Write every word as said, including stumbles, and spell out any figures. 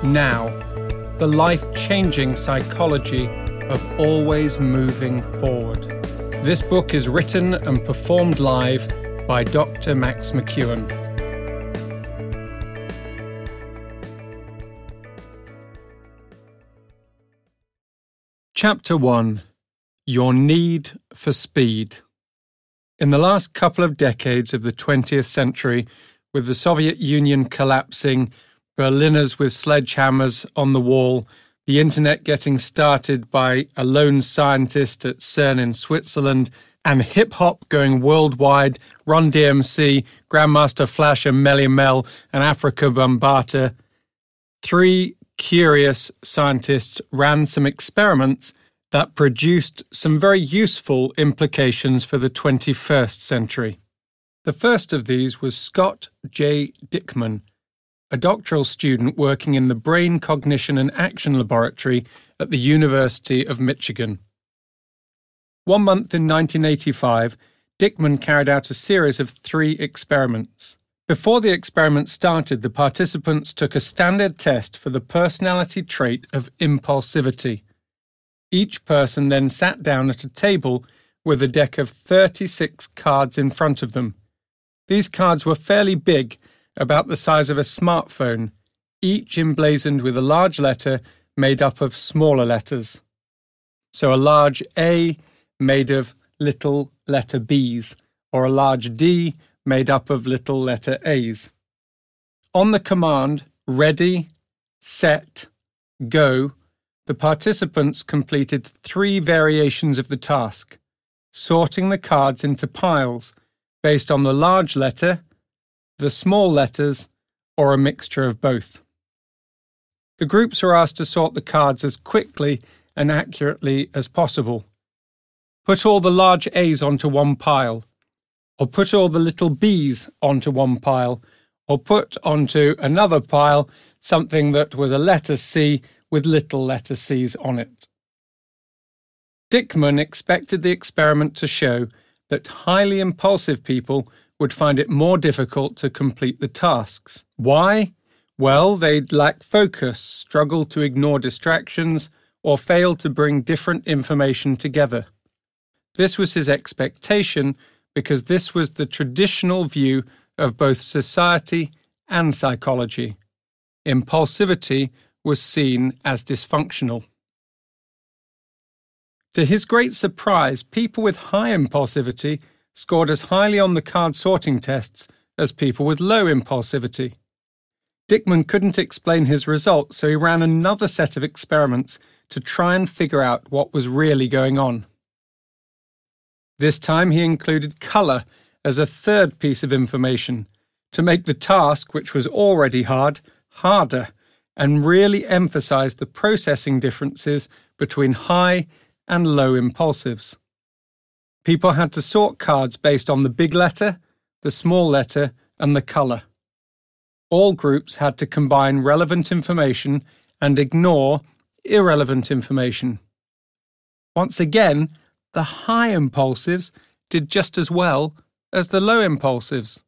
Now, the life-changing psychology of always moving forward. This book is written and performed live by Doctor Max McKeown. Chapter one. Your Need for Speed. In the last couple of decades of the twentieth century, with the Soviet Union collapsing, Berliners with sledgehammers on the wall, the internet getting started by a lone scientist at CERN in Switzerland, and hip-hop going worldwide, Run D M C, Grandmaster Flash and Melly Mel, and Afrika Bambaataa, three curious scientists ran some experiments that produced some very useful implications for the twenty-first century. The first of these was Scott J. Dickman, a doctoral student working in the Brain Cognition and Action Laboratory at the University of Michigan. One month in nineteen eighty-five, Dickman carried out a series of three experiments. Before the experiment started, the participants took a standard test for the personality trait of impulsivity. Each person then sat down at a table with a deck of thirty-six cards in front of them. These cards were fairly big, about the size of a smartphone, each emblazoned with a large letter made up of smaller letters. So a large A made of little letter B's, or a large D made up of little letter A's. On the command, ready, set, go, the participants completed three variations of the task, sorting the cards into piles based on the large letter, the small letters, or a mixture of both. The groups were asked to sort the cards as quickly and accurately as possible. Put all the large A's onto one pile, or put all the little B's onto one pile, or put onto another pile something that was a letter C with little letter C's on it. Dickman expected the experiment to show that highly impulsive people would find it more difficult to complete the tasks. Why? Well, they'd lack focus, struggle to ignore distractions, or fail to bring different information together. This was his expectation because this was the traditional view of both society and psychology. Impulsivity was seen as dysfunctional. To his great surprise, people with high impulsivity scored as highly on the card sorting tests as people with low impulsivity. Dickman couldn't explain his results, so he ran another set of experiments to try and figure out what was really going on. This time he included colour as a third piece of information to make the task, which was already hard, harder, and really emphasise the processing differences between high and low impulsives. People had to sort cards based on the big letter, the small letter, and the colour. All groups had to combine relevant information and ignore irrelevant information. Once again, the high impulsives did just as well as the low impulsives.